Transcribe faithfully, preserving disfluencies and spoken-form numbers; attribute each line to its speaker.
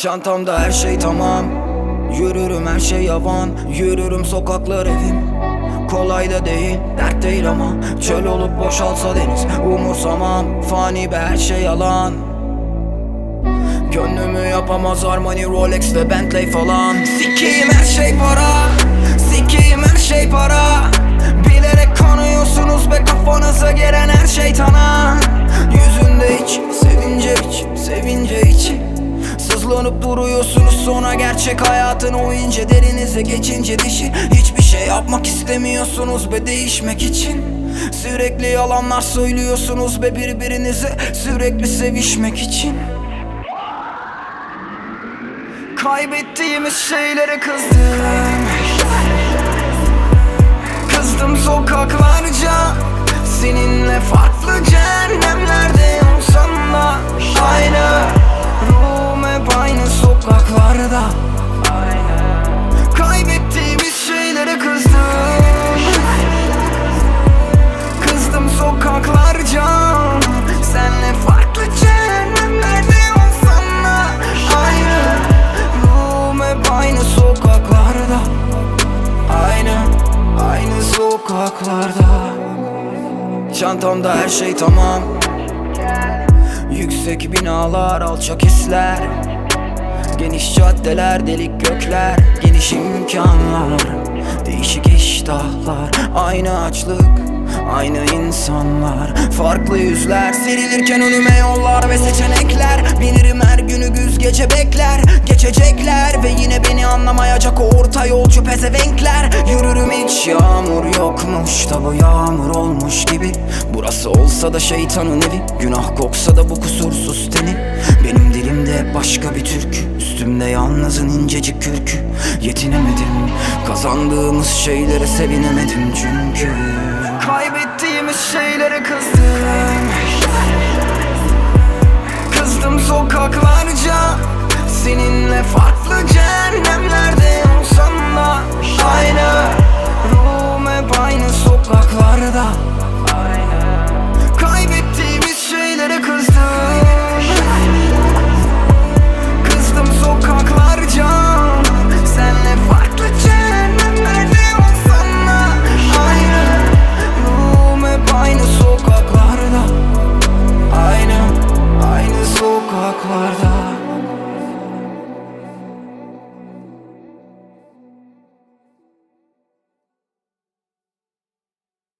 Speaker 1: Çantamda her şey tamam. Yürürüm her şey yavan. Yürürüm sokaklar evim. Kolay da değil, dert değil ama çöl olup boşalsa deniz umursamam, fani be her şey yalan. Gönlümü yapamaz Armani, Rolex ve Bentley falan. Sikeyim her şey para, sikeyim her şey para. Bilerek kanıyorsunuz be kafanıza gelen her şeytana. Yüzünde hiç, sevince hiç, sevince hiç sızlanıp duruyorsunuz, sonra gerçek hayatın o ince derinize geçince dişi. Hiçbir şey yapmak istemiyorsunuz be değişmek için. Sürekli yalanlar söylüyorsunuz be birbirinize, sürekli sevişmek için. Kaybettiğimiz şeylere kızdım. Kızdım sokaklarca. Seninle farklı cehennemlerde olsam da aynı. Ruhum hep aynı sokaklarda. Kaybettiğimiz şeylere kızdım. Kızdım sokaklarca. Senle farklı cehennemlerde olsam da aynı. Ruhum hep aynı sokaklarda. Aynı, aynı sokaklarda. Çantamda her şey tamam. Yüksek binalar, alçak hisler, geniş caddeler, delik gökler, geniş imkanlar, değişik iştahlar, aynı açlık, aynı insanlar, farklı yüzler. Serilirken önüme yollar ve seçenekler. Bilirim her günü güz gece bekler. Geçecekler ve yine beni anlamayacak o orta yolcu pezevenkler. Yürürüm hiç yağmur yokmuş da bu yağmur olmuş gibi. Burası olsa da şeytanın evi, günah koksa da bu kusursuz teni. Benim dilimde hep başka bir türkü, üstümde yalnızın incecik kürkü. Yetinemedim, kazandığımız şeylere sevinemedim çünkü. Kaybettiğimiz şeylere kızdım. Kızdım sokaklarca. Seninle farklı cennet